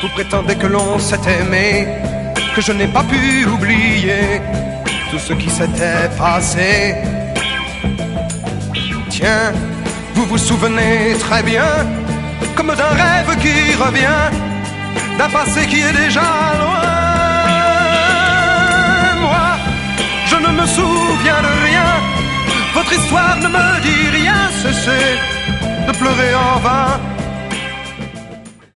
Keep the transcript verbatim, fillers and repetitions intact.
Vous prétendez que l'on s'est aimé, que je n'ai pas pu oublier tout ce qui s'était passé. Tiens, vous vous souvenez très bien, comme d'un rêve qui revient, d'un passé qui est déjà loin. Moi, je ne me souviens de rien, votre histoire ne me dit rien. Cessez de pleurer en vain.